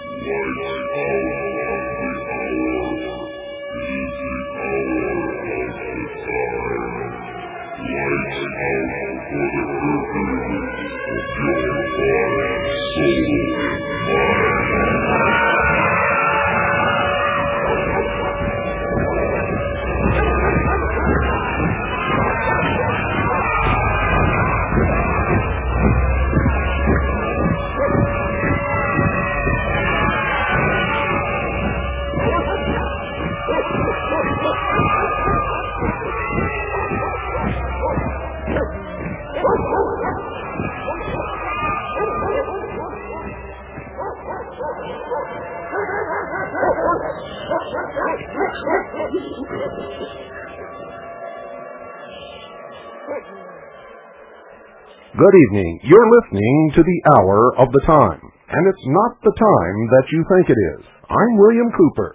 Good evening. You're listening to the Hour of the Time, and it's not the time that you think it is. I'm William Cooper.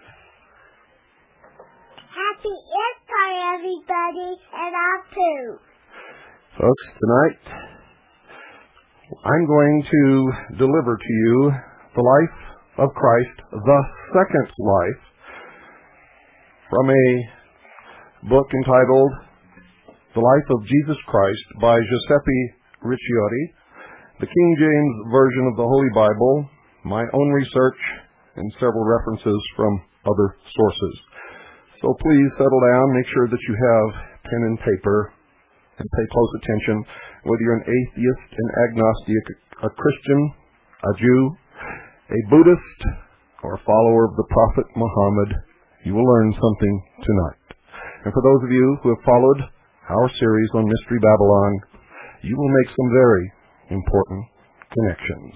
Happy Easter, everybody, and us too. Folks, tonight I'm going to deliver to you the life of Christ, the second life, from a book entitled The Life of Jesus Christ by Giuseppe Ricciotti, the King James Version of the Holy Bible, my own research, and several references from other sources. So please settle down, make sure that you have pen and paper, and pay close attention. Whether you're an atheist, an agnostic, a Christian, a Jew, a Buddhist, or a follower of the Prophet Muhammad, you will learn something tonight. And for those of you who have followed our series on Mystery Babylon, you will make some very important connections.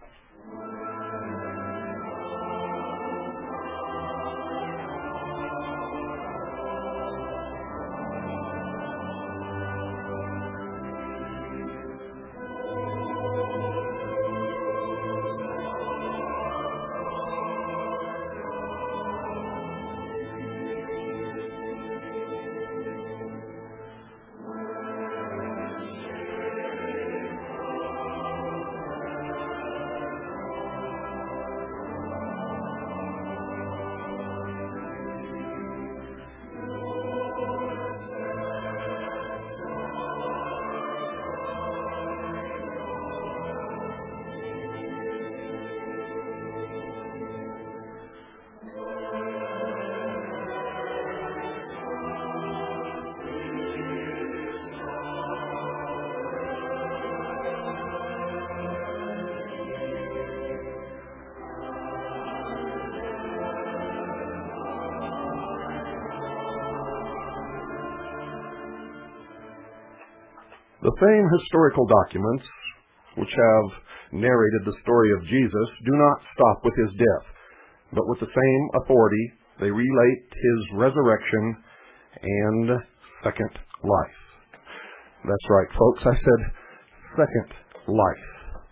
The same historical documents which have narrated the story of Jesus do not stop with his death, but with the same authority they relate his resurrection and second life. That's right, folks, I said second life.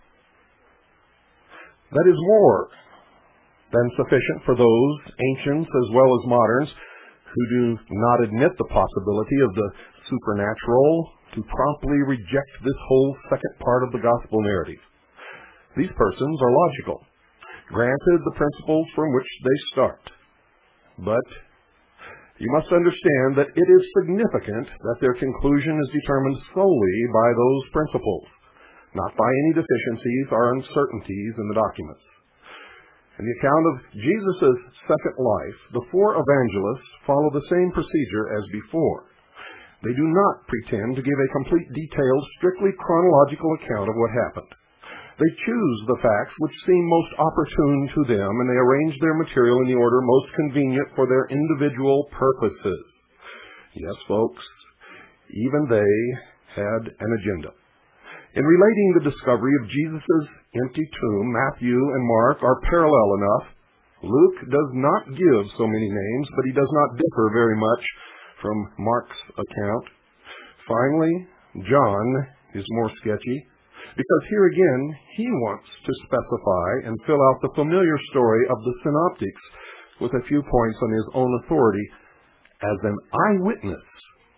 That is more than sufficient for those ancients as well as moderns who do not admit the possibility of the supernatural to promptly reject this whole second part of the gospel narrative. These persons are logical, granted the principles from which they start. But you must understand that it is significant that their conclusion is determined solely by those principles, not by any deficiencies or uncertainties in the documents. In the account of Jesus' second life, the four evangelists follow the same procedure as before. They do not pretend to give a complete, detailed, strictly chronological account of what happened. They choose the facts which seem most opportune to them, and they arrange their material in the order most convenient for their individual purposes. Yes, folks, even they had an agenda. In relating the discovery of Jesus' empty tomb, Matthew and Mark are parallel enough. Luke does not give so many names, but he does not differ very much from Mark's account. Finally, John is more sketchy, because here again, he wants to specify and fill out the familiar story of the synoptics with a few points on his own authority as an eyewitness.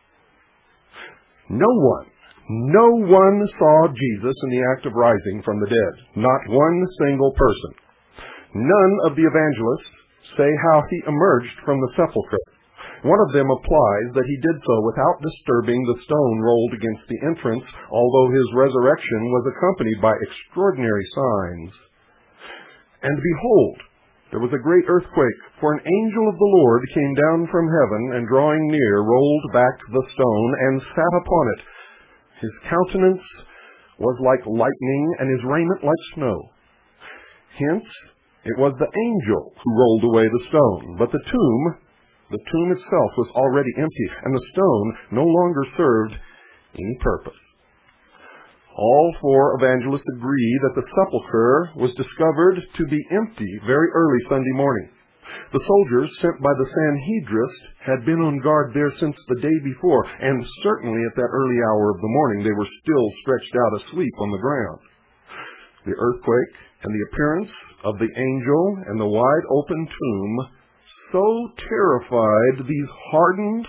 No one saw Jesus in the act of rising from the dead. Not one single person. None of the evangelists say how he emerged from the sepulchre. One of them applies that he did so without disturbing the stone rolled against the entrance, although his resurrection was accompanied by extraordinary signs. And behold, there was a great earthquake, for an angel of the Lord came down from heaven, and drawing near, rolled back the stone, and sat upon it. His countenance was like lightning, and his raiment like snow. Hence, it was the angel who rolled away the stone, but the tomb itself was already empty, and the stone no longer served any purpose. All four evangelists agree that the sepulchre was discovered to be empty very early Sunday morning. The soldiers sent by the Sanhedrist had been on guard there since the day before, and certainly at that early hour of the morning they were still stretched out asleep on the ground. The earthquake and the appearance of the angel and the wide open tomb so terrified these hardened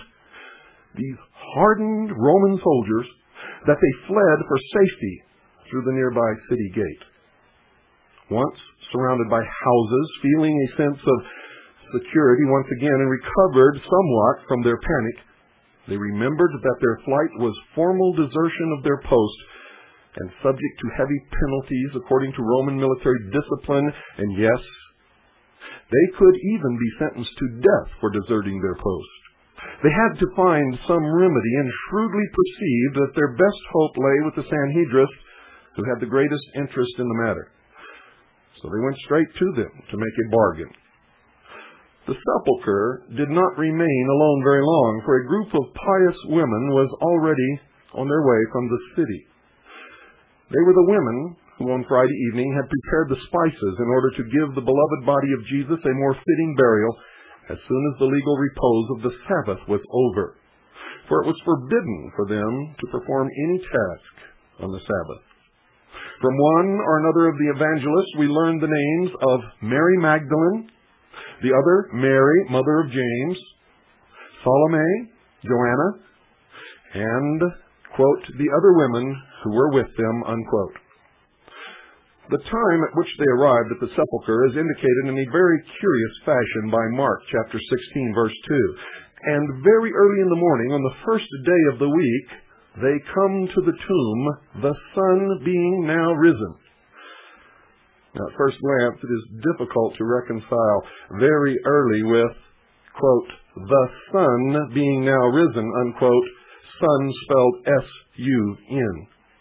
Roman soldiers that they fled for safety through the nearby city gate. Once surrounded by houses, feeling a sense of security once again and recovered somewhat from their panic, they remembered that their flight was formal desertion of their post and subject to heavy penalties according to Roman military discipline, and yes, they could even be sentenced to death for deserting their post. They had to find some remedy and shrewdly perceived that their best hope lay with the Sanhedrist, who had the greatest interest in the matter. So they went straight to them to make a bargain. The sepulchre did not remain alone very long, for a group of pious women was already on their way from the city. They were the women who on Friday evening had prepared the spices in order to give the beloved body of Jesus a more fitting burial as soon as the legal repose of the Sabbath was over. For it was forbidden for them to perform any task on the Sabbath. From one or another of the evangelists we learned the names of Mary Magdalene, the other Mary, mother of James, Salome, Joanna, and, quote, the other women who were with them, unquote. The time at which they arrived at the sepulchre is indicated in a very curious fashion by Mark chapter 16, verse 2. And very early in the morning, on the first day of the week, they come to the tomb, the sun being now risen. Now, at first glance, it is difficult to reconcile very early with, quote, the sun being now risen, unquote, sun spelled S-U-N.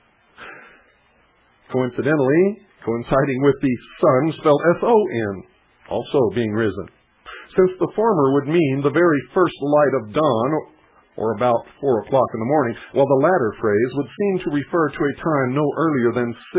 Coincidentally, coinciding with the sun spelled S-O-N, also being risen, since the former would mean the very first light of dawn, or about 4 o'clock in the morning, while the latter phrase would seem to refer to a time no earlier than 6.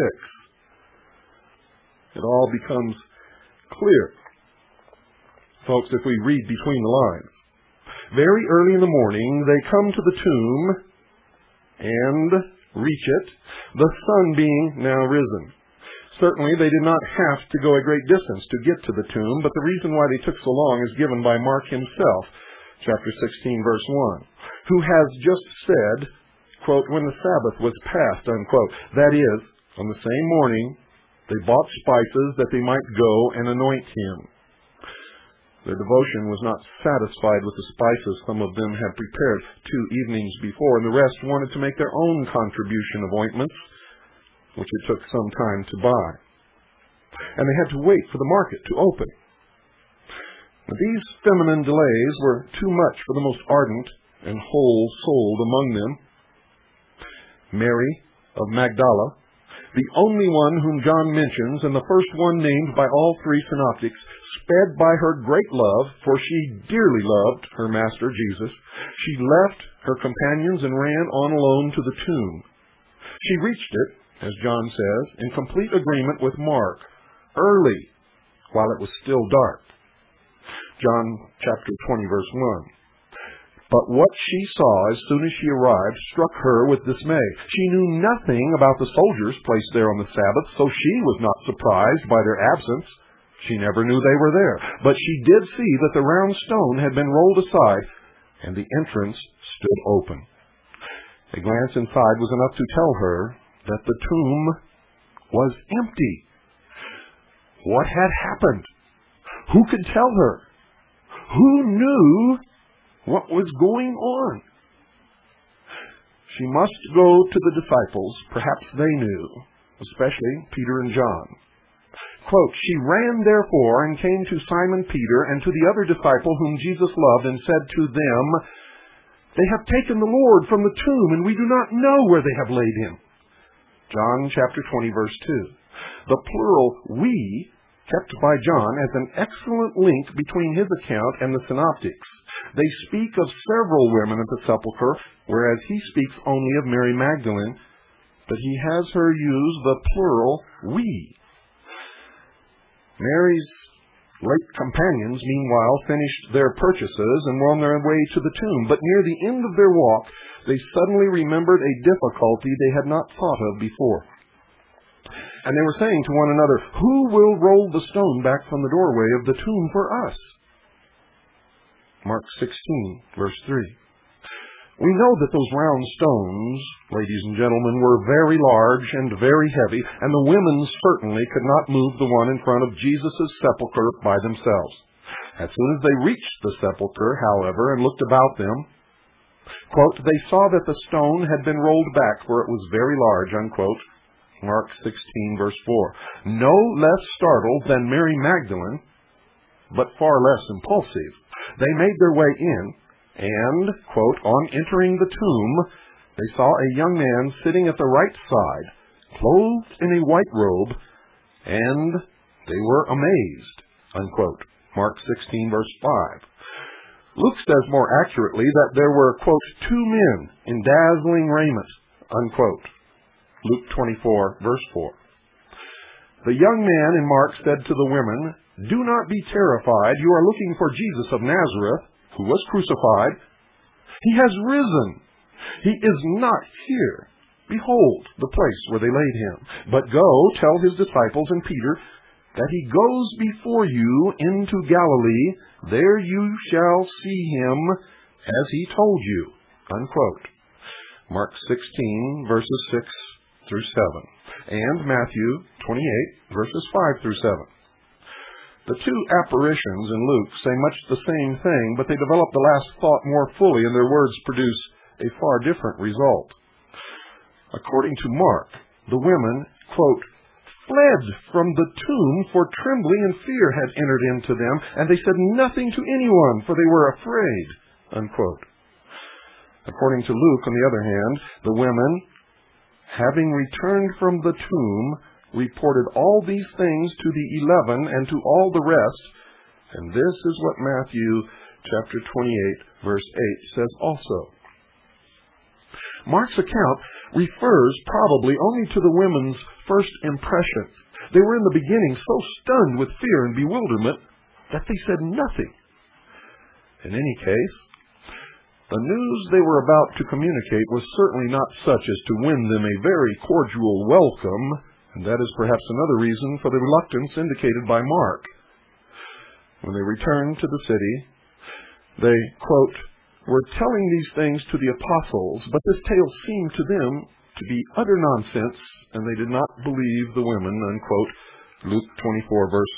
It all becomes clear, folks, if we read between the lines. Very early in the morning, they come to the tomb and reach it, the sun being now risen. Certainly, they did not have to go a great distance to get to the tomb, but the reason why they took so long is given by Mark himself, chapter 16, verse 1, who has just said, quote, when the Sabbath was past, unquote. That is, on the same morning, they bought spices that they might go and anoint him. Their devotion was not satisfied with the spices some of them had prepared 2 evenings before, and the rest wanted to make their own contribution of ointments, which it took some time to buy. And they had to wait for the market to open. Now, these feminine delays were too much for the most ardent and whole-souled among them. Mary of Magdala, the only one whom John mentions, and the first one named by all three synoptics, sped by her great love, for she dearly loved her master Jesus. She left her companions and ran on alone to the tomb. She reached it, as John says, in complete agreement with Mark, early, while it was still dark. John chapter 20, verse 1. But what she saw as soon as she arrived struck her with dismay. She knew nothing about the soldiers placed there on the Sabbath, so she was not surprised by their absence. She never knew they were there. But she did see that the round stone had been rolled aside, and the entrance stood open. A glance inside was enough to tell her that the tomb was empty. What had happened? Who could tell her? Who knew what was going on? She must go to the disciples. Perhaps they knew, especially Peter and John. Quote, she ran therefore and came to Simon Peter and to the other disciple whom Jesus loved and said to them, they have taken the Lord from the tomb, and we do not know where they have laid him. John chapter 20, verse 2. The plural we, kept by John as an excellent link between his account and the synoptics. They speak of several women at the sepulchre, whereas he speaks only of Mary Magdalene, but he has her use the plural we. Mary's late companions, meanwhile, finished their purchases and were on their way to the tomb. But near the end of their walk, they suddenly remembered a difficulty they had not thought of before. And they were saying to one another, who will roll the stone back from the doorway of the tomb for us? Mark 16, verse 3. We know that those round stones, ladies and gentlemen, were very large and very heavy, and the women certainly could not move the one in front of Jesus' sepulchre by themselves. As soon as they reached the sepulchre, however, and looked about them, quote, they saw that the stone had been rolled back, for it was very large, unquote. Mark 16, verse 4. No less startled than Mary Magdalene, but far less impulsive, they made their way in, and, quote, on entering the tomb, they saw a young man sitting at the right side, clothed in a white robe, and they were amazed, unquote. Mark 16, verse 5. Luke says more accurately that there were, quote, two men in dazzling raiment, unquote. Luke 24, verse 4. The young man in Mark said to the women, do not be terrified. You are looking for Jesus of Nazareth, who was crucified. He has risen. He is not here. Behold, the place where they laid him. But go, tell his disciples and Peter that he goes before you into Galilee. There you shall see him as he told you. Unquote. Mark 16, verses 6 through 7. And Matthew 28, verses 5 through 7. The two apparitions in Luke say much the same thing, but they develop the last thought more fully, and their words produce a far different result. According to Mark, the women, quote, fled from the tomb, for trembling and fear had entered into them, and they said nothing to anyone, for they were afraid, unquote. According to Luke, on the other hand, the women, having returned from the tomb, reported all these things to the 11 and to all the rest, and this is what Matthew chapter 28, verse 8 says also. Mark's account refers probably only to the women's first impression. They were in the beginning so stunned with fear and bewilderment that they said nothing. In any case, the news they were about to communicate was certainly not such as to win them a very cordial welcome, and that is perhaps another reason for the reluctance indicated by Mark. When they returned to the city, they, quote, were telling these things to the apostles, but this tale seemed to them to be utter nonsense, and they did not believe the women, unquote. Luke 24, verse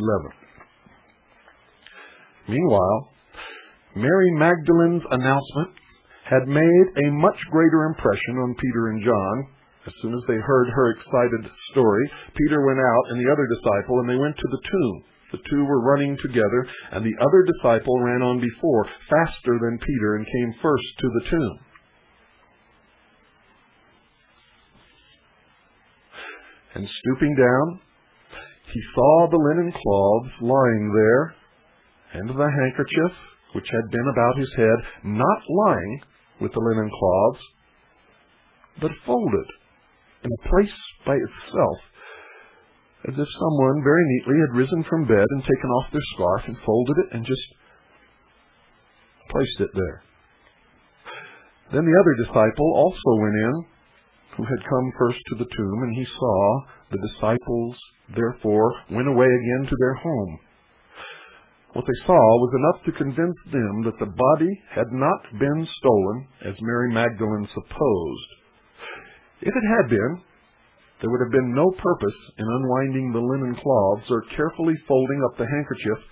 11. Meanwhile, Mary Magdalene's announcement had made a much greater impression on Peter and John. As soon as they heard her excited story, Peter went out and the other disciple, and they went to the tomb. The two were running together, and the other disciple ran on before, faster than Peter, and came first to the tomb. And stooping down, he saw the linen cloths lying there, and the handkerchief which had been about his head, not lying with the linen cloths, but folded in a place by itself, as if someone very neatly had risen from bed and taken off their scarf and folded it and just placed it there. Then the other disciple also went in, who had come first to the tomb, and he saw the disciples, therefore, went away again to their home. What they saw was enough to convince them that the body had not been stolen, as Mary Magdalene supposed. If it had been, there would have been no purpose in unwinding the linen cloths or carefully folding up the handkerchief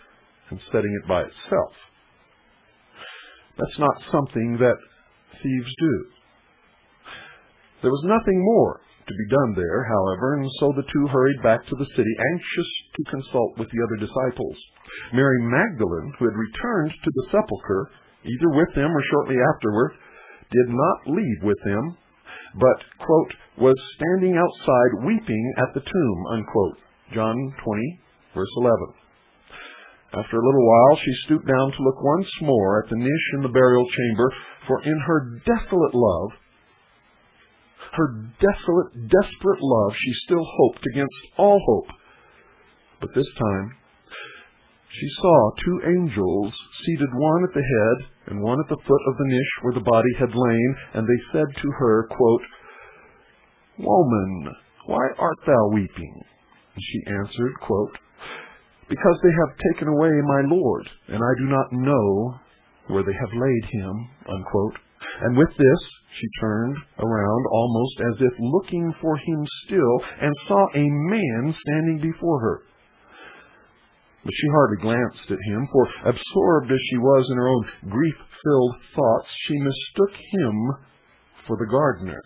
and setting it by itself. That's not something that thieves do. There was nothing more to be done there, however, and so the two hurried back to the city, anxious to consult with the other disciples. Mary Magdalene, who had returned to the sepulchre, either with them or shortly afterward, did not leave with them, but, quote, was standing outside weeping at the tomb, unquote. John 20, verse 11. After a little while, she stooped down to look once more at the niche in the burial chamber, for in her desolate love, her desolate, desperate love, she still hoped against all hope. But this time, she saw two angels seated, one at the head and one at the foot of the niche where the body had lain, and they said to her, quote, "Woman, why art thou weeping?" And she answered, quote, "Because they have taken away my Lord, and I do not know where they have laid him," unquote. And with this, she turned around almost as if looking for him still, and saw a man standing before her. But she hardly glanced at him, for absorbed as she was in her own grief-filled thoughts, she mistook him for the gardener.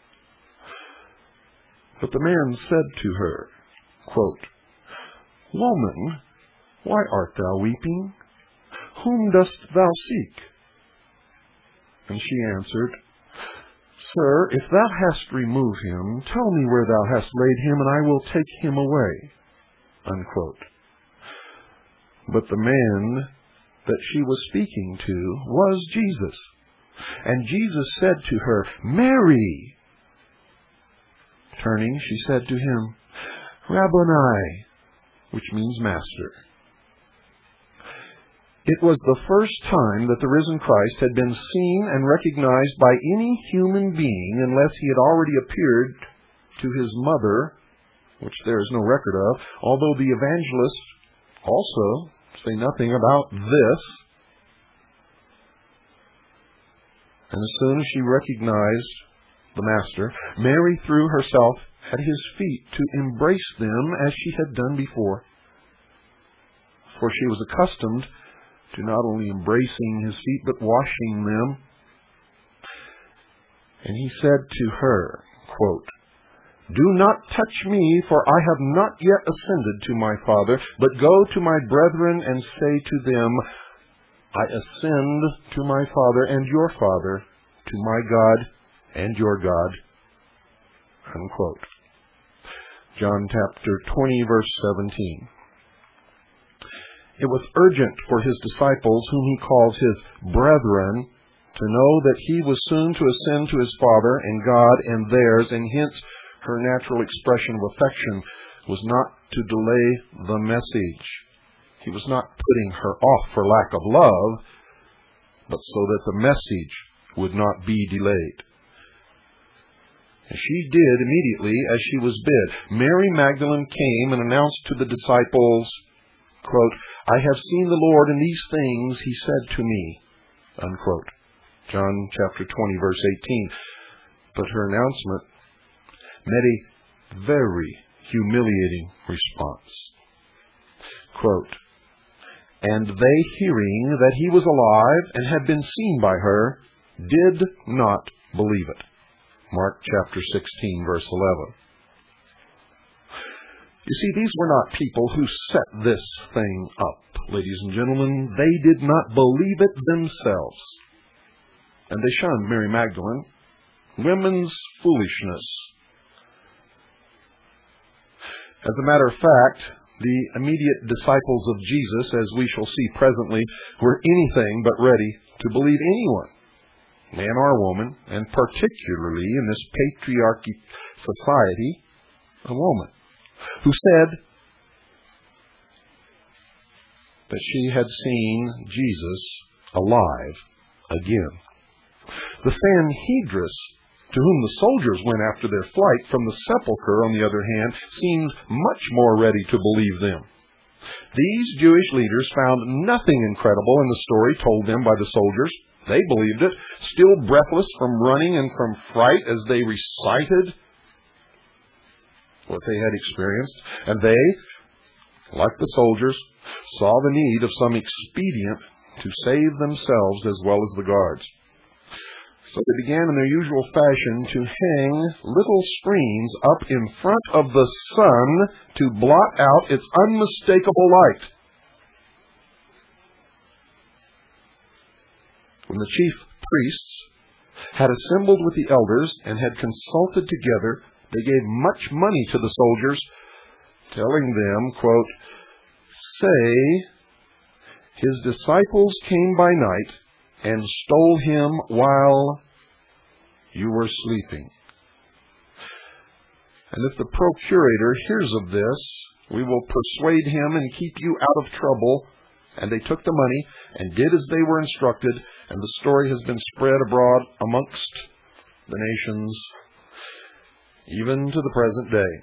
But the man said to her, quote, "Woman, why art thou weeping? Whom dost thou seek?" And she answered, "Sir, if thou hast removed him, tell me where thou hast laid him, and I will take him away," unquote. But the man that she was speaking to was Jesus. And Jesus said to her, "Mary!" Turning, she said to him, "Rabboni," which means master. It was the first time that the risen Christ had been seen and recognized by any human being, unless he had already appeared to his mother, which there is no record of, although the evangelists also say nothing about this. And as soon as she recognized the Master, Mary threw herself at his feet to embrace them as she had done before. For she was accustomed to not only embracing his feet, but washing them. And he said to her, quote, "Do not touch me, for I have not yet ascended to my Father, but go to my brethren and say to them, I ascend to my Father and your Father, to my God and your God." Unquote. John chapter 20, verse 17. It was urgent for his disciples, whom he calls his brethren, to know that he was soon to ascend to his Father and God and theirs, and hence her natural expression of affection was not to delay the message. He was not putting her off for lack of love, but so that the message would not be delayed. And she did immediately as she was bid. Mary Magdalene came and announced to the disciples, quote, "I have seen the Lord, and these things he said to me," unquote. John chapter 20, verse 18. But her announcement met a very humiliating response. Quote, "And they, hearing that he was alive and had been seen by her, did not believe it." Mark chapter 16, verse 11. You see, these were not people who set this thing up, ladies and gentlemen. They did not believe it themselves. And they shunned Mary Magdalene. Women's foolishness. As a matter of fact, the immediate disciples of Jesus, as we shall see presently, were anything but ready to believe anyone, man or woman, and particularly in this patriarchy society, a woman, who said that she had seen Jesus alive again. The Sanhedrin, to whom the soldiers went after their flight from the sepulchre, on the other hand, seemed much more ready to believe them. These Jewish leaders found nothing incredible in the story told them by the soldiers. They believed it, still breathless from running and from fright as they recited what they had experienced. And they, like the soldiers, saw the need of some expedient to save themselves as well as the guards. So they began in their usual fashion to hang little screens up in front of the sun to blot out its unmistakable light. When the chief priests had assembled with the elders and had consulted together, they gave much money to the soldiers, telling them, quote, "Say, his disciples came by night and stole him while you were sleeping. And if the procurator hears of this, we will persuade him and keep you out of trouble." And they took the money and did as they were instructed, and the story has been spread abroad amongst the nations, even to the present day.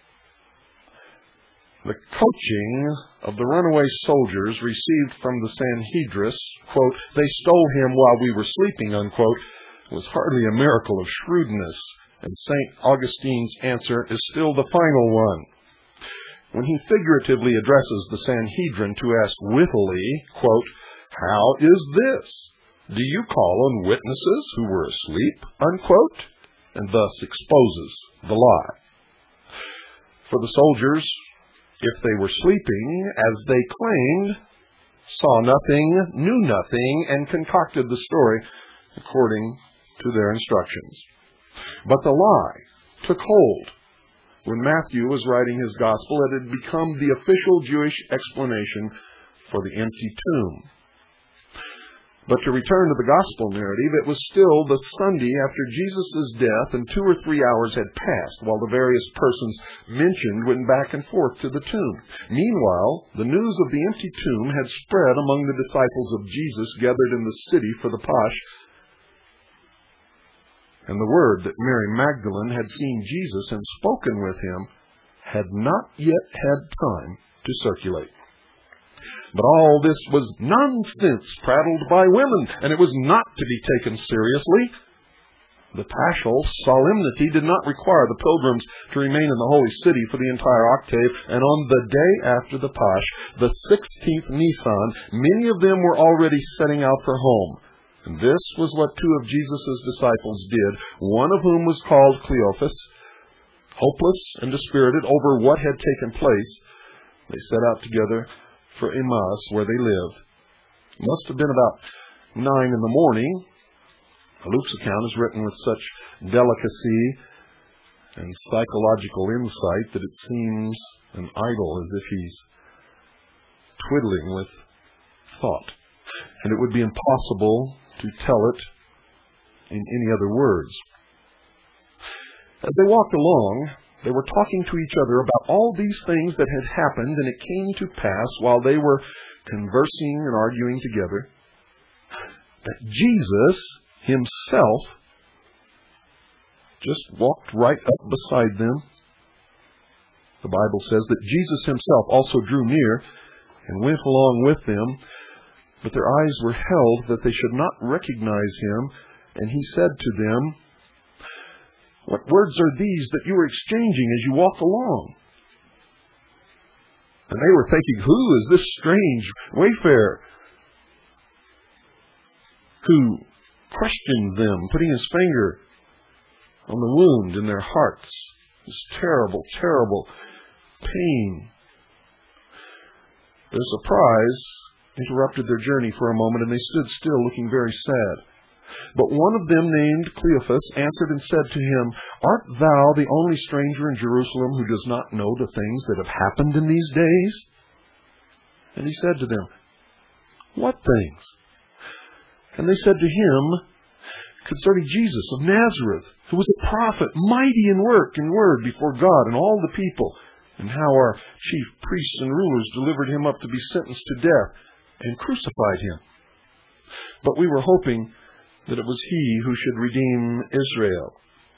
The coaching of the runaway soldiers received from the Sanhedrin, quote, "They stole him while we were sleeping," unquote, was hardly a miracle of shrewdness, and St. Augustine's answer is still the final one. When he figuratively addresses the Sanhedrin to ask wittily, quote, "How is this? Do you call on witnesses who were asleep?" unquote, and thus exposes the lie. For the soldiers, if they were sleeping, as they claimed, saw nothing, knew nothing, and concocted the story according to their instructions. But the lie took hold when Matthew was writing his gospel. It had become the official Jewish explanation for the empty tomb. But to return to the gospel narrative, it was still the Sunday after Jesus' death, and 2 or 3 hours had passed while the various persons mentioned went back and forth to the tomb. Meanwhile, the news of the empty tomb had spread among the disciples of Jesus gathered in the city for the Pasch, and the word that Mary Magdalene had seen Jesus and spoken with him had not yet had time to circulate. But all this was nonsense prattled by women, and it was not to be taken seriously. The Paschal solemnity did not require the pilgrims to remain in the holy city for the entire octave, and on the day after the Pasch, the 16th Nisan, many of them were already setting out for home. And this was what 2 of Jesus' disciples did, one of whom was called Cleophas. Hopeless and dispirited over what had taken place, they set out together for Emmaus, where they lived. It must have been about 9 in the morning. Luke's account is written with such delicacy and psychological insight that it seems an idle, as if he's twiddling with thought. And it would be impossible to tell it in any other words. As they walked along, they were talking to each other about all these things that had happened, and it came to pass, while they were conversing and arguing together, that Jesus himself just walked right up beside them. The Bible says that Jesus himself also drew near and went along with them, but their eyes were held that they should not recognize him, and he said to them, "What words are these that you are exchanging as you walk along?" And they were thinking, "Who is this strange wayfarer who questioned them, putting his finger on the wound in their hearts?" This terrible, terrible pain. Their surprise interrupted their journey for a moment, and they stood still, looking very sad. But one of them, named Cleophas, answered and said to him, "Art thou the only stranger in Jerusalem who does not know the things that have happened in these days?" And he said to them, "What things?" And they said to him, "Concerning Jesus of Nazareth, who was a prophet, mighty in work and word before God and all the people, and how our chief priests and rulers delivered him up to be sentenced to death and crucified him. But we were hoping that it was he who should redeem Israel."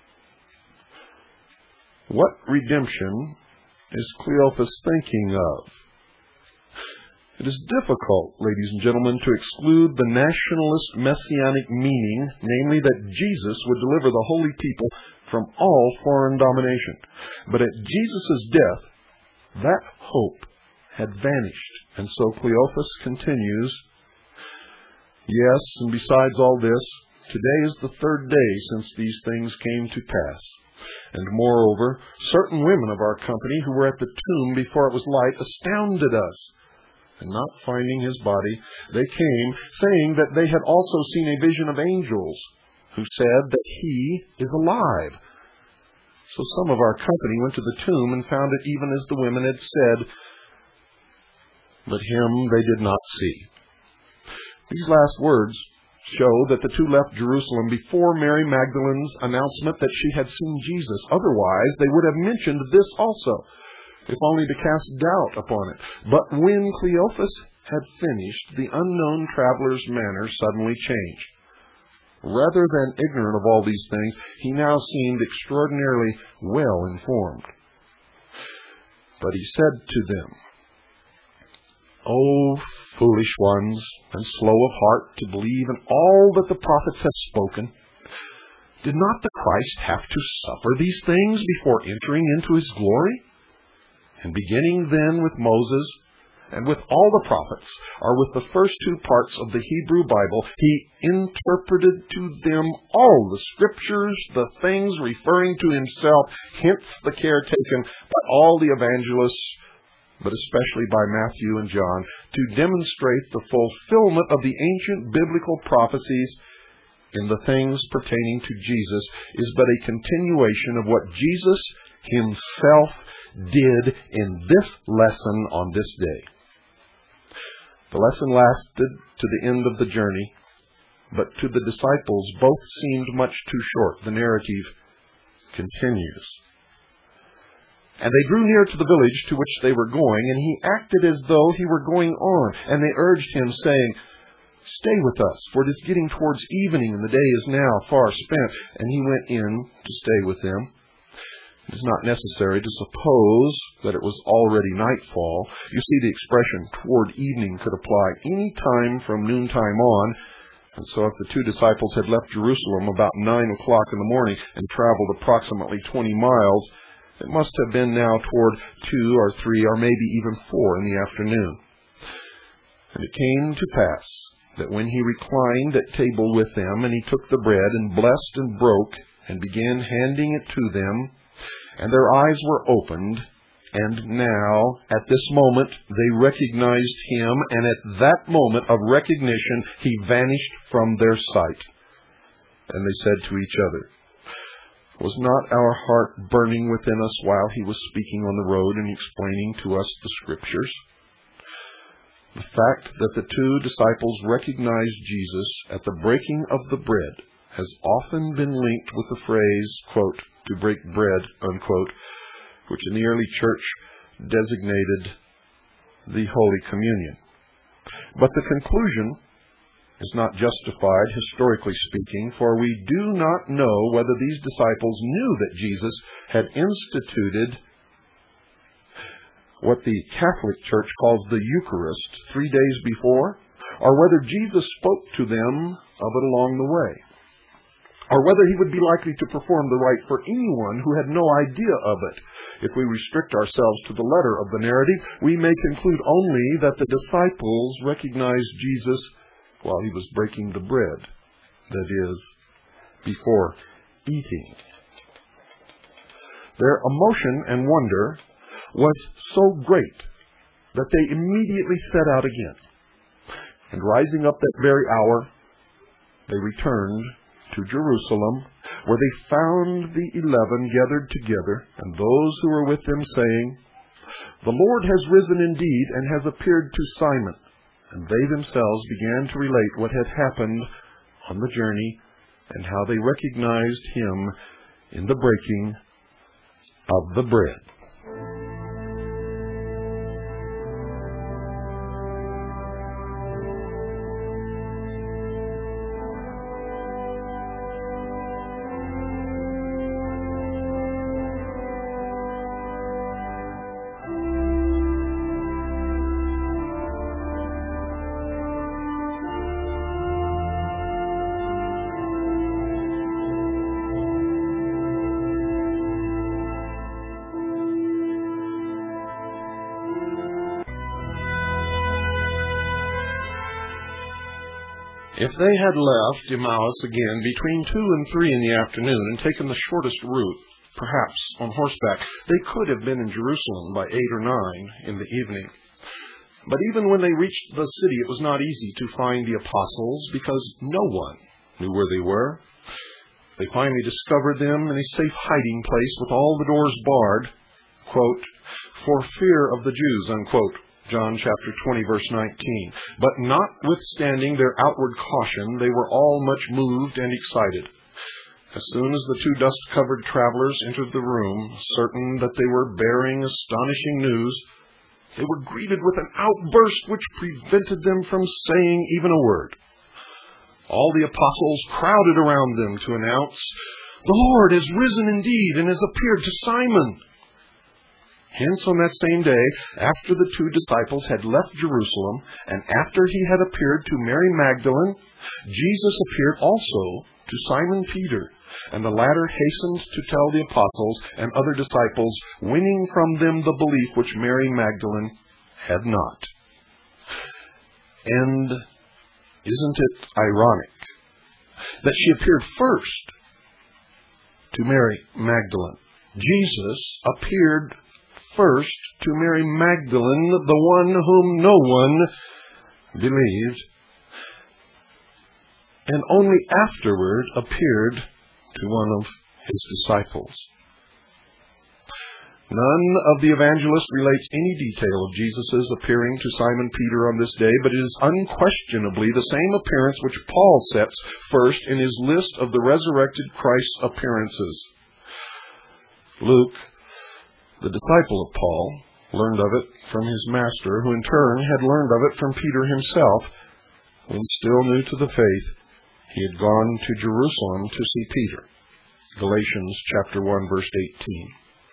What redemption is Cleophas thinking of? It is difficult, ladies and gentlemen, to exclude the nationalist messianic meaning, namely that Jesus would deliver the holy people from all foreign domination. But at Jesus' death, that hope had vanished. And so Cleophas continues, "Yes, and besides all this, today is the third day since these things came to pass. And moreover, certain women of our company who were at the tomb before it was light astounded us. And not finding his body, they came, saying that they had also seen a vision of angels, who said that he is alive. So some of our company went to the tomb and found it even as the women had said, but him they did not see." These last words show that the two left Jerusalem before Mary Magdalene's announcement that she had seen Jesus. Otherwise, they would have mentioned this also, if only to cast doubt upon it. But when Cleophas had finished, the unknown traveler's manner suddenly changed. Rather than ignorant of all these things, he now seemed extraordinarily well informed. But he said to them, "O foolish ones, and slow of heart to believe in all that the prophets have spoken, did not the Christ have to suffer these things before entering into his glory? And beginning then with Moses, and with all the prophets, or with the first two parts of the Hebrew Bible, he interpreted to them all the scriptures, the things referring to himself, hence the care taken by all the evangelists, but especially by Matthew and John, to demonstrate the fulfillment of the ancient biblical prophecies in the things pertaining to Jesus, is but a continuation of what Jesus himself did in this lesson on this day." The lesson lasted to the end of the journey, but to the disciples both seemed much too short. The narrative continues. "And they drew near to the village to which they were going, and he acted as though he were going on. And they urged him, saying, 'Stay with us, for it is getting towards evening, and the day is now far spent.' And he went in to stay with them." It is not necessary to suppose that it was already nightfall. You see, the expression "toward evening" could apply any time from noontime on. And so if the two disciples had left Jerusalem about 9 o'clock in the morning and traveled approximately 20 miles, it must have been now toward 2 or 3 or maybe even 4 in the afternoon. "And it came to pass that when he reclined at table with them, and he took the bread and blessed and broke and began handing it to them, and their eyes were opened, and now at this moment they recognized him, and at that moment of recognition he vanished from their sight. And they said to each other, 'Was not our heart burning within us while he was speaking on the road and explaining to us the Scriptures?'" The fact that the two disciples recognized Jesus at the breaking of the bread has often been linked with the phrase, quote, "to break bread," unquote, which in the early church designated the Holy Communion. But the conclusion is not justified, historically speaking, for we do not know whether these disciples knew that Jesus had instituted what the Catholic Church calls the Eucharist 3 days before, or whether Jesus spoke to them of it along the way, or whether he would be likely to perform the rite for anyone who had no idea of it. If we restrict ourselves to the letter of the narrative, we may conclude only that the disciples recognized Jesus while he was breaking the bread, that is, before eating. Their emotion and wonder was so great that they immediately set out again. And rising up that very hour, they returned to Jerusalem, where they found the 11 gathered together, and those who were with them, saying, "The Lord has risen indeed, and has appeared to Simon." And they themselves began to relate what had happened on the journey, and how they recognized him in the breaking of the bread. If they had left Emmaus again between 2 and 3 in the afternoon and taken the shortest route, perhaps on horseback, they could have been in Jerusalem by 8 or 9 in the evening. But even when they reached the city, it was not easy to find the apostles because no one knew where they were. They finally discovered them in a safe hiding place with all the doors barred, quote, for fear of the Jews, unquote, John chapter 20, verse 19. But notwithstanding their outward caution, they were all much moved and excited. As soon as the 2 dust-covered travelers entered the room, certain that they were bearing astonishing news, they were greeted with an outburst which prevented them from saying even a word. All the apostles crowded around them to announce, "The Lord is risen indeed and has appeared to Simon." Hence, on that same day, after the 2 disciples had left Jerusalem, and after he had appeared to Mary Magdalene, Jesus appeared also to Simon Peter, and the latter hastened to tell the apostles and other disciples, winning from them the belief which Mary Magdalene had not. And isn't it ironic that she appeared first to Mary Magdalene? Jesus appeared first to Mary Magdalene, the one whom no one believed, and only afterward appeared to one of his disciples. None of the evangelists relates any detail of Jesus' appearing to Simon Peter on this day, but it is unquestionably the same appearance which Paul sets first in his list of the resurrected Christ's appearances. Luke, the disciple of Paul, learned of it from his master, who in turn had learned of it from Peter himself, when still new to the faith, he had gone to Jerusalem to see Peter. Galatians chapter 1, verse 18.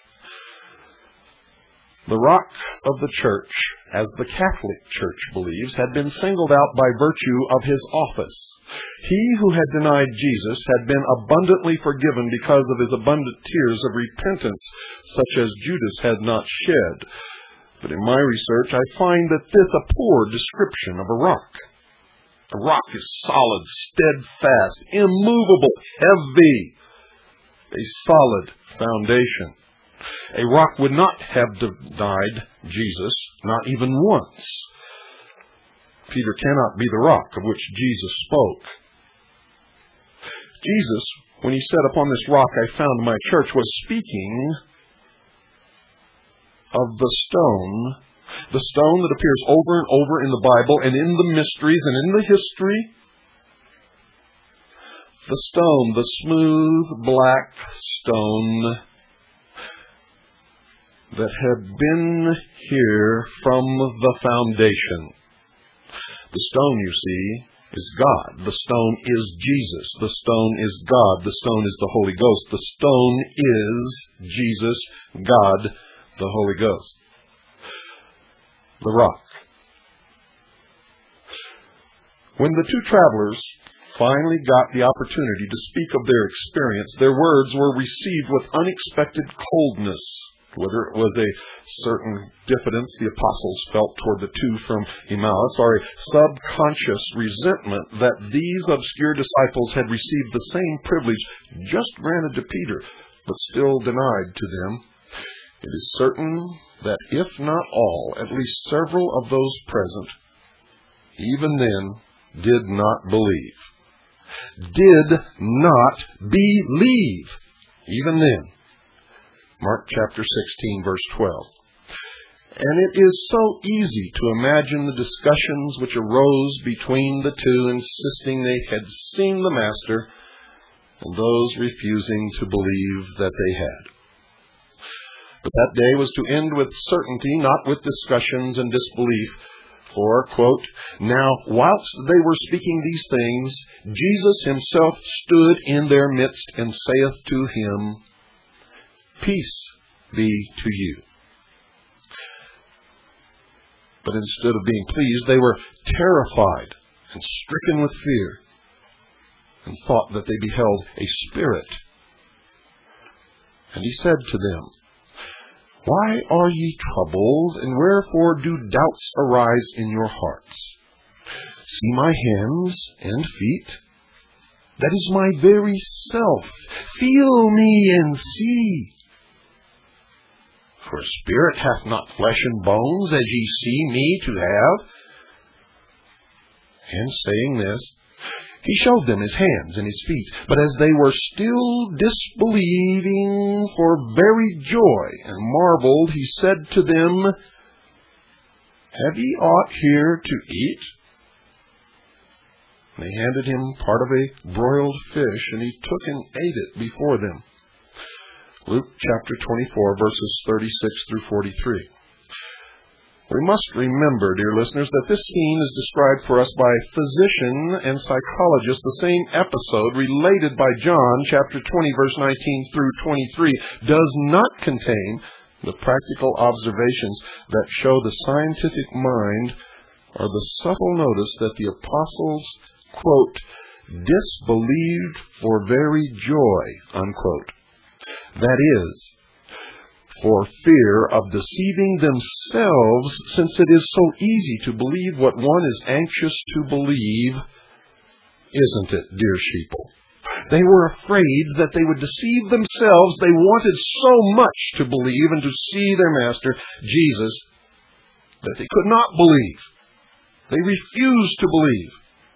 The rock of the church, as the Catholic Church believes, had been singled out by virtue of his office. He who had denied Jesus had been abundantly forgiven because of his abundant tears of repentance, such as Judas had not shed. But in my research, I find that this a poor description of a rock. A rock is solid, steadfast, immovable, heavy, a solid foundation. A rock would not have denied Jesus, not even once. Peter cannot be the rock of which Jesus spoke. Jesus, when he said, "Upon this rock I found my church," was speaking of the stone that appears over and over in the Bible and in the mysteries and in the history. The stone, the smooth black stone that had been here from the foundation. The stone, you see, is God. The stone is Jesus. The stone is God. The stone is the Holy Ghost. The stone is Jesus, God, the Holy Ghost. The rock. When the 2 travelers finally got the opportunity to speak of their experience, their words were received with unexpected coldness. Whether it was a certain diffidence the apostles felt toward the 2 from Emmaus, or a subconscious resentment that these obscure disciples had received the same privilege just granted to Peter, but still denied to them, it is certain that if not all, at least several of those present, even then, did not believe. Did not believe, even then. Mark chapter 16, verse 12. And it is so easy to imagine the discussions which arose between the 2 insisting they had seen the Master, and those refusing to believe that they had. But that day was to end with certainty, not with discussions and disbelief. For, quote, "Now, whilst they were speaking these things, Jesus himself stood in their midst and saith to him, Peace be to you." But instead of being pleased, they were terrified and stricken with fear, and thought that they beheld a spirit. And he said to them, "Why are ye troubled, and wherefore do doubts arise in your hearts? See my hands and feet? That is my very self. Feel me and see. For spirit hath not flesh and bones, as ye see me to have. And saying this, he showed them his hands and his feet. But as they were still disbelieving for very joy and marveled, he said to them, Have ye aught here to eat? They handed him part of a broiled fish, and he took and ate it before them. Luke chapter 24, verses 36 through 43. We must remember, dear listeners, that this scene is described for us by physician and psychologist, the same episode related by John chapter 20, verse 19 through 23, does not contain the practical observations that show the scientific mind or the subtle notice that the apostles, quote, disbelieved for very joy, unquote. That is, for fear of deceiving themselves, since it is so easy to believe what one is anxious to believe, isn't it, dear sheeple? They were afraid that they would deceive themselves. They wanted so much to believe and to see their Master, Jesus, that they could not believe. They refused to believe.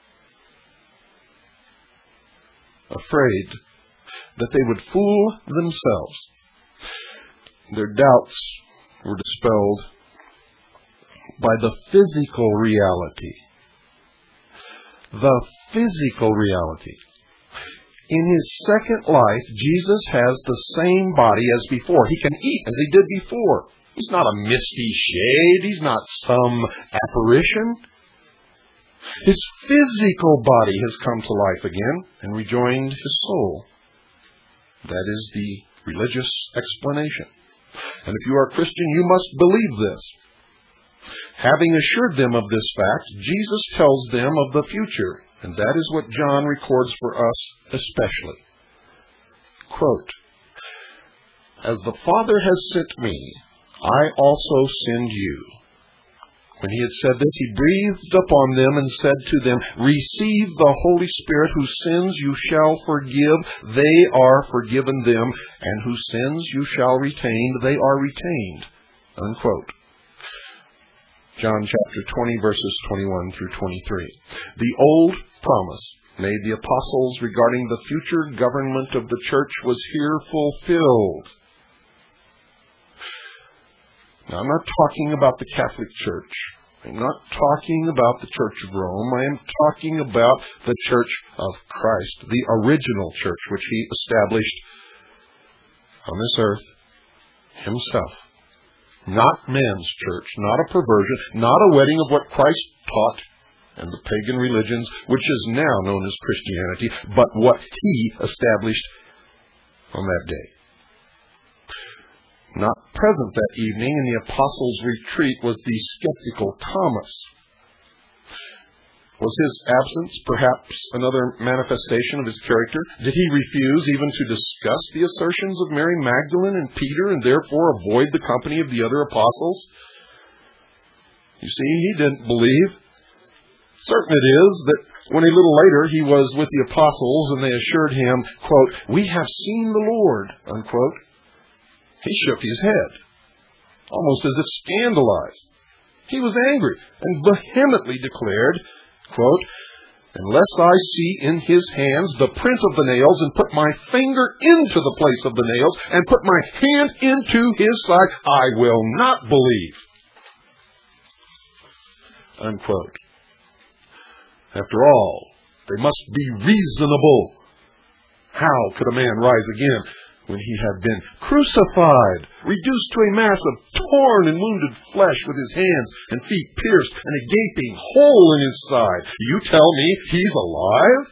Afraid that they would fool themselves. Their doubts were dispelled by the physical reality. The physical reality. In his second life, Jesus has the same body as before. He can eat as he did before. He's not a misty shade. He's not some apparition. His physical body has come to life again and rejoined his soul. That is the religious explanation. And if you are a Christian, you must believe this. Having assured them of this fact, Jesus tells them of the future, and that is what John records for us especially. Quote, As the Father has sent me, I also send you. When he had said this, he breathed upon them and said to them, Receive the Holy Spirit, whose sins you shall forgive, they are forgiven them, and whose sins you shall retain, they are retained. Unquote. John chapter 20, verses 21 through 23. The old promise made the apostles regarding the future government of the church was here fulfilled. Now, I'm not talking about the Catholic Church. I'm not talking about the Church of Rome. I am talking about the Church of Christ, the original church which he established on this earth himself. Not man's church, not a perversion, not a wedding of what Christ taught and the pagan religions, which is now known as Christianity, but what he established on that day. Not present that evening in the apostles' retreat was the skeptical Thomas. Was his absence perhaps another manifestation of his character? Did he refuse even to discuss the assertions of Mary Magdalene and Peter and therefore avoid the company of the other apostles? You see, he didn't believe. Certain it is that when a little later he was with the apostles and they assured him, quote, We have seen the Lord, unquote, he shook his head, almost as if scandalized. He was angry and vehemently declared, quote, Unless I see in his hands the print of the nails and put my finger into the place of the nails and put my hand into his side, I will not believe. Unquote. After all, they must be reasonable. How could a man rise again when he had been crucified, reduced to a mass of torn and wounded flesh with his hands and feet pierced and a gaping hole in his side? You tell me he's alive?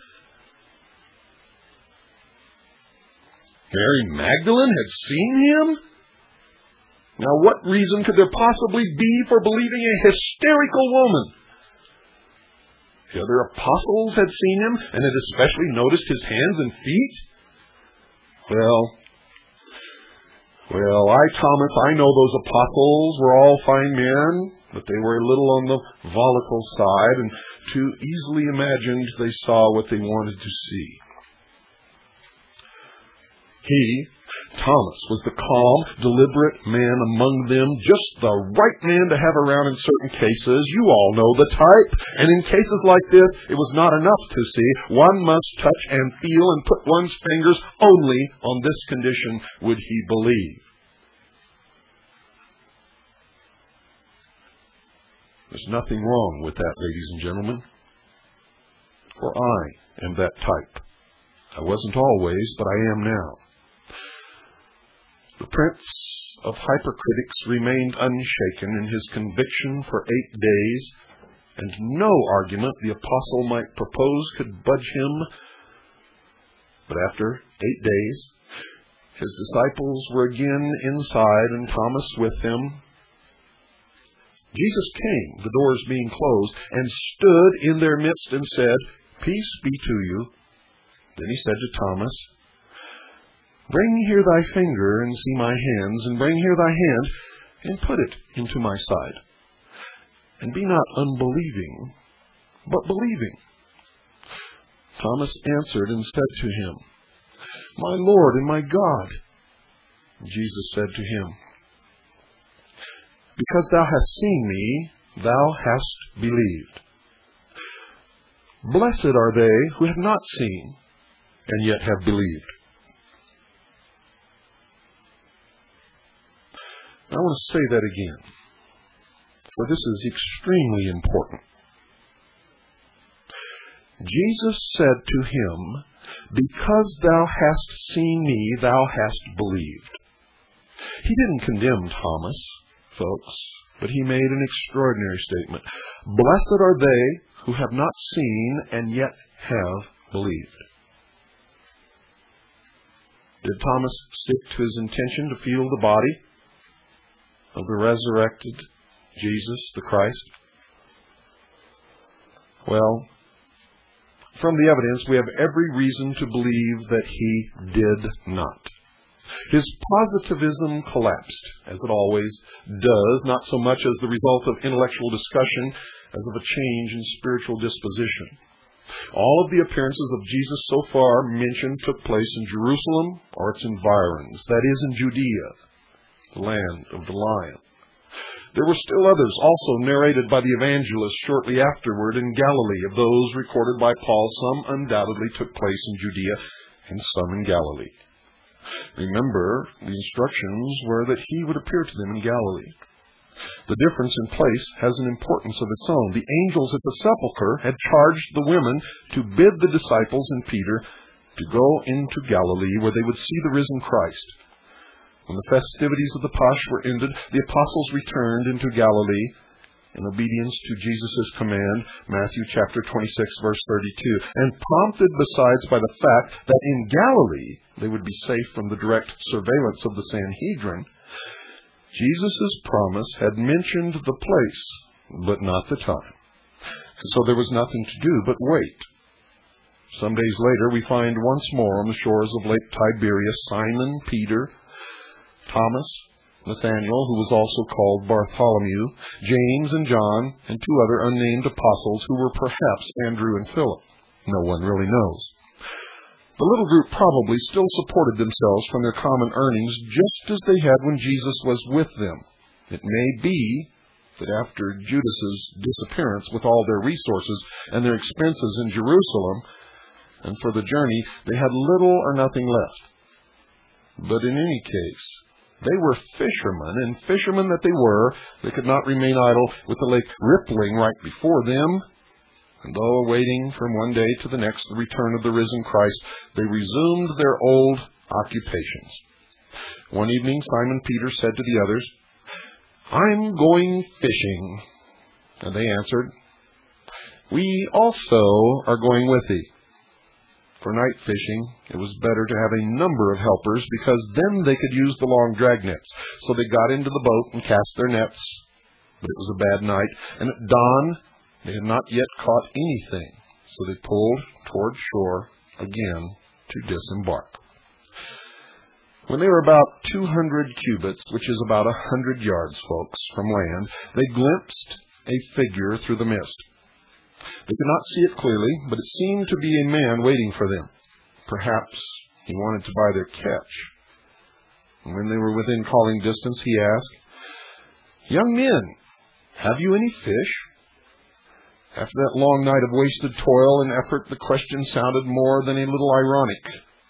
Mary Magdalene had seen him? Now what reason could there possibly be for believing a hysterical woman? The other apostles had seen him and had especially noticed his hands and feet. Well, Thomas, I know those apostles were all fine men. but they were a little on the volatile side, and too easily imagined they saw what they wanted to see. He, Thomas, was the calm, deliberate man among them, just the right man to have around in certain cases. You all know the type. And in cases like this, it was not enough to see. One must touch and feel and put one's fingers. Only on this condition would he believe. There's nothing wrong with that, ladies and gentlemen. For I am that type. I wasn't always, but I am now. The prince of hypercritics remained unshaken in his conviction for 8 days, and no argument the apostle might propose could budge him. But after 8 days, his disciples were again inside and Thomas with them. Jesus came, the doors being closed, and stood in their midst and said, "Peace be to you." Then he said to Thomas, "Bring here thy finger and see my hands, and bring here thy hand and put it into my side. And be not unbelieving, but believing." Thomas answered and said to him, "My Lord and my God." Jesus said to him, "Because thou hast seen me, thou hast believed. Blessed are they who have not seen, and yet have believed." I want to say that again, for this is extremely important. Jesus said to him, "Because thou hast seen me, thou hast believed." He didn't condemn Thomas, folks, but he made an extraordinary statement. Blessed are they who have not seen and yet have believed. Did Thomas stick to his intention to feel the body of the resurrected Jesus, the Christ? Well, from the evidence, we have every reason to believe that he did not. His positivism collapsed, as it always does, not so much as the result of intellectual discussion as of a change in spiritual disposition. All of the appearances of Jesus so far mentioned took place in Jerusalem or its environs, that is, in Judea, the land of the lion. There were still others also narrated by the evangelists shortly afterward in Galilee. Of those recorded by Paul, some undoubtedly took place in Judea and some in Galilee. Remember, the instructions were that he would appear to them in Galilee. The difference in place has an importance of its own. The angels at the sepulchre had charged the women to bid the disciples and Peter to go into Galilee, where they would see the risen Christ. When the festivities of the Pasch were ended, the apostles returned into Galilee in obedience to Jesus' command, Matthew chapter 26, verse 32, and prompted besides by the fact that in Galilee they would be safe from the direct surveillance of the Sanhedrin. Jesus' promise had mentioned the place, but not the time. So there was nothing to do but wait. Some days later, we find once more on the shores of Lake Tiberias Simon, Peter, Thomas, Nathanael, who was also called Bartholomew, James and John, and 2 other unnamed apostles who were perhaps Andrew and Philip. No one really knows. The little group probably still supported themselves from their common earnings just as they had when Jesus was with them. It may be that after Judas's disappearance with all their resources and their expenses in Jerusalem, and for the journey, they had little or nothing left. But in any case, they were fishermen, and fishermen that they were, they could not remain idle with the lake rippling right before them. And though awaiting from one day to the next the return of the risen Christ, they resumed their old occupations. One evening, Simon Peter said to the others, "I'm going fishing." And they answered, "We also are going with thee." For night fishing, it was better to have a number of helpers, because then they could use the long drag nets. So they got into the boat and cast their nets. But it was a bad night, and at dawn they had not yet caught anything. So they pulled toward shore again to disembark. When they were about 200 cubits, which is about 100 yards, folks, from land, they glimpsed a figure through the mist. They could not see it clearly, but it seemed to be a man waiting for them. Perhaps he wanted to buy their catch. When they were within calling distance, he asked, "Young men, have you any fish?" After that long night of wasted toil and effort, the question sounded more than a little ironic.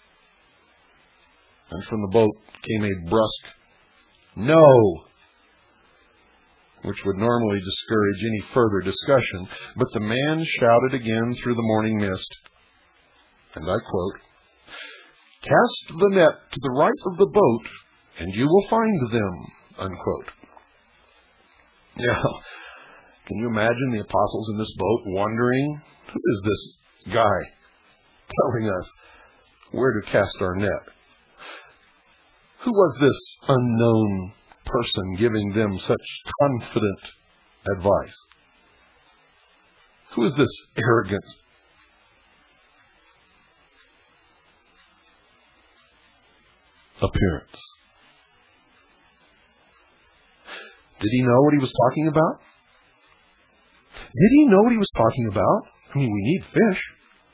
And from the boat came a brusque, "No," which would normally discourage any further discussion. But the man shouted again through the morning mist, and I quote, "Cast the net to the right of the boat, and you will find them," unquote. Now, can you imagine the apostles in this boat wondering, who is this guy telling us where to cast our net? Who was this unknown person giving them such confident advice? Who is this arrogant appearance? Did he know what he was talking about? Did he know what he was talking about? I mean, we need fish.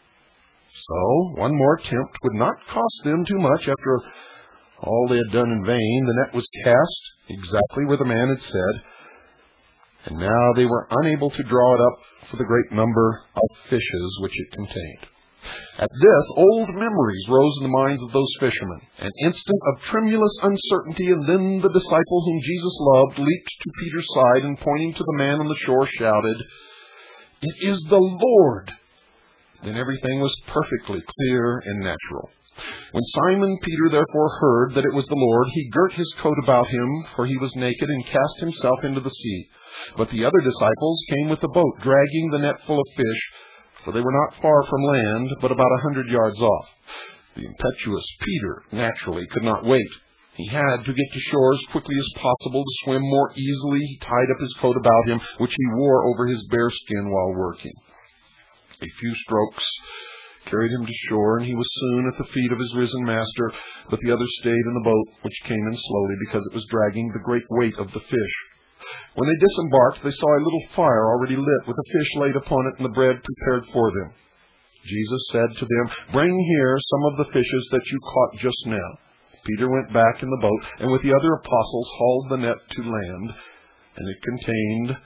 So, one more attempt would not cost them too much. After all they had done in vain, the net was cast exactly where the man had said, and now they were unable to draw it up for the great number of fishes which it contained. At this, old memories rose in the minds of those fishermen. An instant of tremulous uncertainty, and then the disciple whom Jesus loved leaped to Peter's side and, pointing to the man on the shore, shouted, "It is the Lord!" Then everything was perfectly clear and natural. When Simon Peter therefore heard that it was the Lord, he girt his coat about him, for he was naked, and cast himself into the sea. But the other disciples came with the boat, dragging the net full of fish, for they were not far from land, but about 100 yards off. The impetuous Peter, naturally, could not wait. He had to get to shore as quickly as possible. To swim more easily, he tied up his coat about him, which he wore over his bare skin while working. A few strokes carried him to shore, and he was soon at the feet of his risen master, but the others stayed in the boat, which came in slowly because it was dragging the great weight of the fish. When they disembarked, they saw a little fire already lit, with a fish laid upon it and the bread prepared for them. Jesus said to them, "Bring here some of the fishes that you caught just now." Peter went back in the boat, and with the other apostles hauled the net to land, and it contained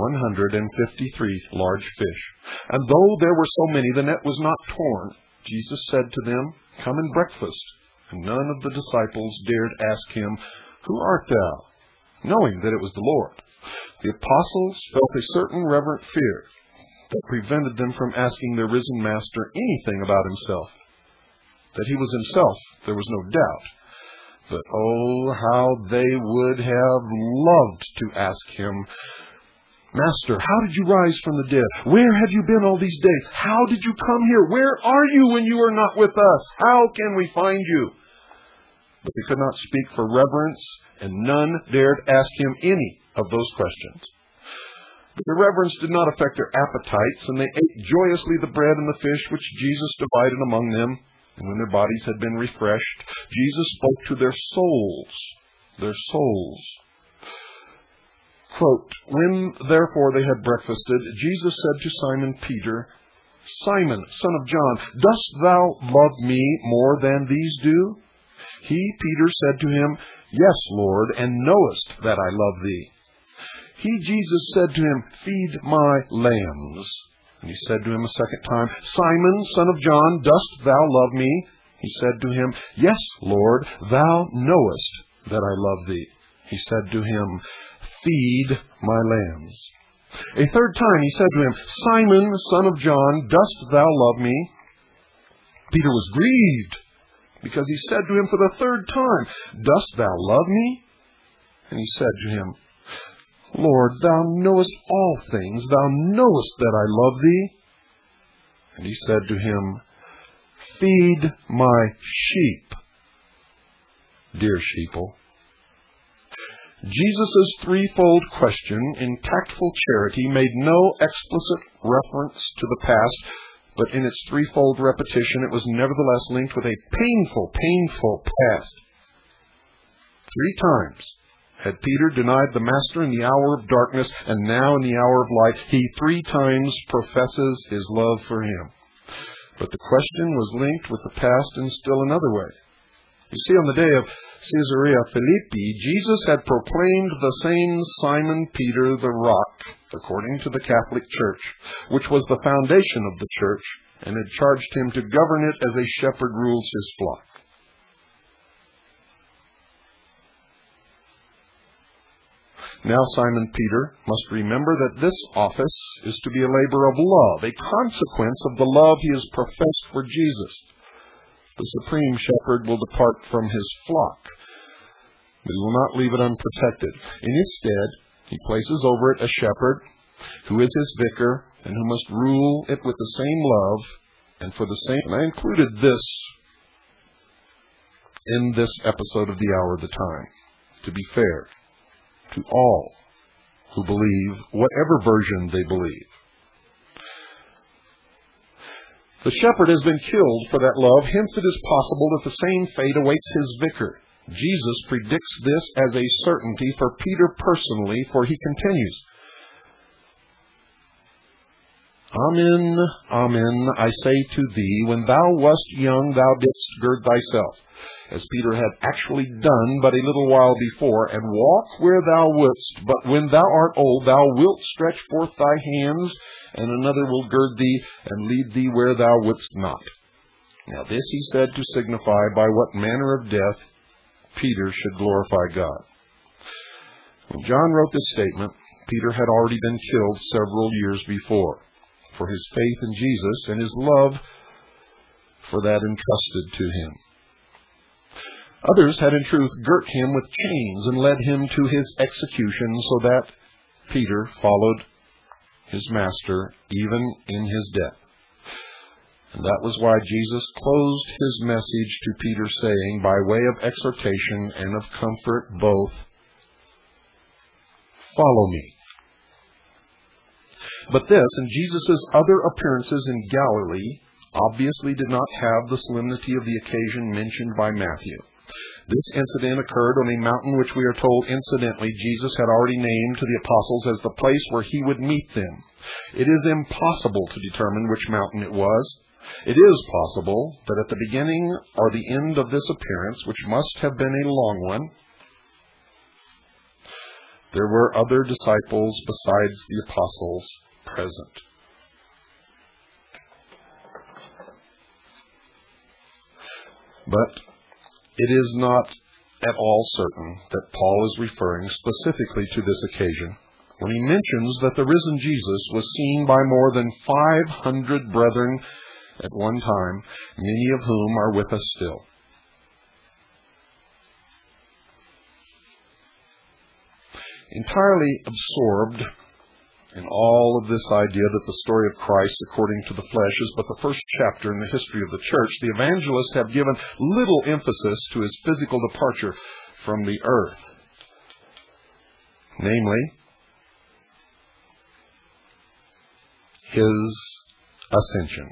153 large fish. And though there were so many, the net was not torn. Jesus said to them, "Come and breakfast." And none of the disciples dared ask him, "Who art thou?" knowing that it was the Lord. The apostles felt a certain reverent fear that prevented them from asking their risen master anything about himself. That he was himself, there was no doubt. But oh, how they would have loved to ask him, "Master, how did you rise from the dead? Where have you been all these days? How did you come here? Where are you when you are not with us? How can we find you?" But they could not speak for reverence, and none dared ask him any of those questions. But their reverence did not affect their appetites, and they ate joyously the bread and the fish which Jesus divided among them. And when their bodies had been refreshed, Jesus spoke to their souls. Quote, "When therefore they had breakfasted, Jesus said to Simon Peter, 'Simon, son of John, dost thou love me more than these do?' He, Peter, said to him, 'Yes, Lord, and knowest that I love thee.' He, Jesus, said to him, 'Feed my lambs.' And he said to him a second time, 'Simon, son of John, dost thou love me?' He said to him, 'Yes, Lord, thou knowest that I love thee.' He said to him, 'Feed my lambs.' A third time he said to him, 'Simon, son of John, dost thou love me?' Peter was grieved, because he said to him for the third time, 'Dost thou love me?' And he said to him, 'Lord, thou knowest all things. Thou knowest that I love thee.' And he said to him, 'Feed my sheep.'" Dear sheeple, Jesus' threefold question in tactful charity made no explicit reference to the past, but in its threefold repetition it was nevertheless linked with a painful past. 3 times had Peter denied the Master in the hour of darkness, and now in the hour of light, he 3 times professes his love for him. But the question was linked with the past in still another way. You see, on the day of Caesarea Philippi, Jesus had proclaimed the same Simon Peter the Rock, according to the Catholic Church, which was the foundation of the church, and had charged him to govern it as a shepherd rules his flock. Now Simon Peter must remember that this office is to be a labor of love, a consequence of the love he has professed for Jesus. The supreme shepherd will depart from his flock, but he will not leave it unprotected. In his stead, he places over it a shepherd who is his vicar and who must rule it with the same love and for the same. And I included this in this episode of the Hour of the Time, to be fair to all who believe whatever version they believe. The shepherd has been killed for that love, hence it is possible that the same fate awaits his vicar. Jesus predicts this as a certainty for Peter personally, for he continues, Amen, amen, I say to thee, when thou wast young, thou didst gird thyself, as Peter had actually done but a little while before, and walk where thou wouldst. But when thou art old, thou wilt stretch forth thy hands, and another will gird thee and lead thee where thou wouldst not. Now this he said to signify by what manner of death Peter should glorify God. When John wrote this statement, Peter had already been killed several years before, for his faith in Jesus and his love for that entrusted to him. Others had in truth girt him with chains and led him to his execution, so that Peter followed his Master even in his death. And that was why Jesus closed his message to Peter saying, by way of exhortation and of comfort both, follow me. But this and Jesus' other appearances in Galilee obviously did not have the solemnity of the occasion mentioned by Matthew. This incident occurred on a mountain which we are told incidentally Jesus had already named to the apostles as the place where he would meet them. It is impossible to determine which mountain it was. It is possible that at the beginning or the end of this appearance, which must have been a long one, there were other disciples besides the apostles present. But it is not at all certain that Paul is referring specifically to this occasion when he mentions that the risen Jesus was seen by more than 500 brethren at one time, many of whom are with us still. Entirely absorbed in all of this idea that the story of Christ according to the flesh is but the first chapter in the history of the church, the evangelists have given little emphasis to his physical departure from the earth. Namely, his ascension.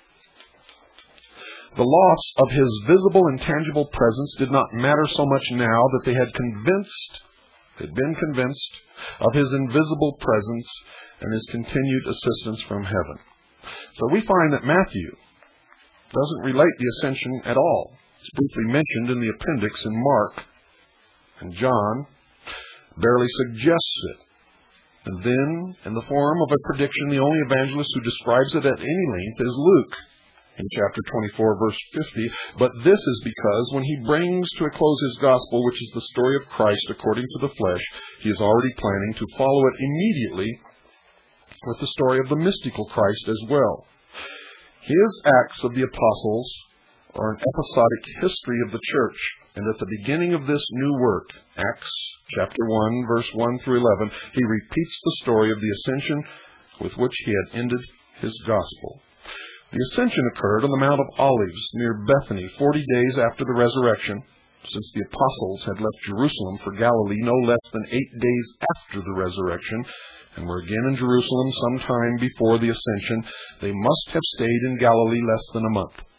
The loss of his visible and tangible presence did not matter so much now that they had been convinced of his invisible presence and his continued assistance from heaven. So we find that Matthew doesn't relate the ascension at all. It's briefly mentioned in the appendix in Mark, and John barely suggests it. And then, in the form of a prediction, the only evangelist who describes it at any length is Luke, in chapter 24, verse 50, but this is because when he brings to a close his gospel, which is the story of Christ according to the flesh, he is already planning to follow it immediately with the story of the mystical Christ as well. His Acts of the Apostles are an episodic history of the church, and at the beginning of this new work, Acts chapter 1, verse 1 through 11, he repeats the story of the ascension with which he had ended his gospel. The ascension occurred on the Mount of Olives near Bethany 40 days after the resurrection, since the apostles had left Jerusalem for Galilee no less than 8 days after the resurrection, and were again in Jerusalem some time before the ascension. They must have stayed in Galilee less than a month.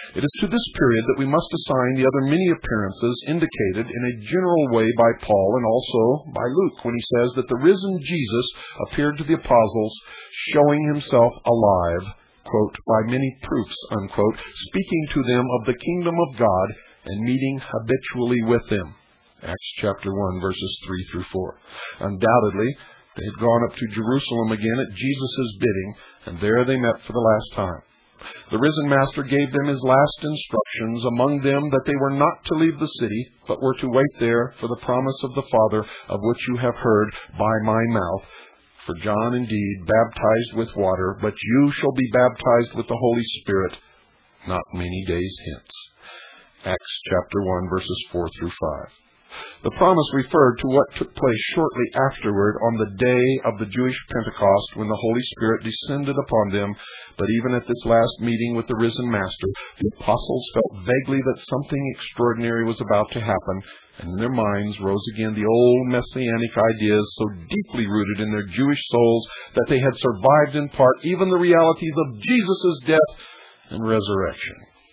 It is to this period that we must assign the other many appearances indicated in a general way by Paul and also by Luke when he says that the risen Jesus appeared to the apostles, showing himself alive, quote, by many proofs, unquote, speaking to them of the kingdom of God and meeting habitually with them. Acts chapter 1, verses 3 through 4. Undoubtedly, they had gone up to Jerusalem again at Jesus' bidding, and there they met for the last time. The risen Master gave them his last instructions, among them that they were not to leave the city, but were to wait there for the promise of the Father, of which you have heard by my mouth. For John indeed baptized with water, but you shall be baptized with the Holy Spirit not many days hence. Acts chapter 1, verses 4 through 5. The promise referred to what took place shortly afterward on the day of the Jewish Pentecost when the Holy Spirit descended upon them. But even at this last meeting with the risen Master, the apostles felt vaguely that something extraordinary was about to happen, and in their minds rose again the old messianic ideas so deeply rooted in their Jewish souls that they had survived in part even the realities of Jesus' death and resurrection.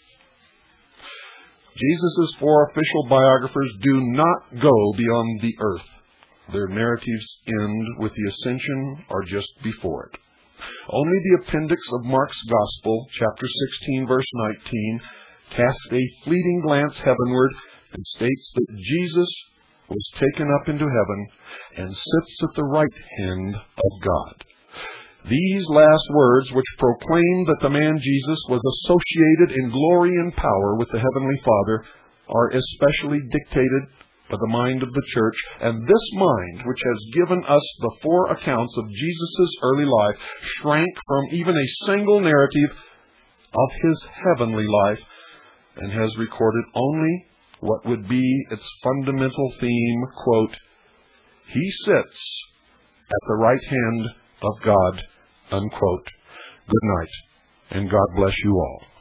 Jesus' four official biographers do not go beyond the earth. Their narratives end with the ascension or just before it. Only the appendix of Mark's Gospel, chapter 16, verse 19, casts a fleeting glance heavenward and states that Jesus was taken up into heaven and sits at the right hand of God. These last words, which proclaim that the man Jesus was associated in glory and power with the Heavenly Father, are especially dictated by the mind of the church, and this mind, which has given us the four accounts of Jesus' early life, shrank from even a single narrative of his heavenly life, and has recorded only what would be its fundamental theme, quote, "He sits at the right hand of God," unquote. Good night, and God bless you all.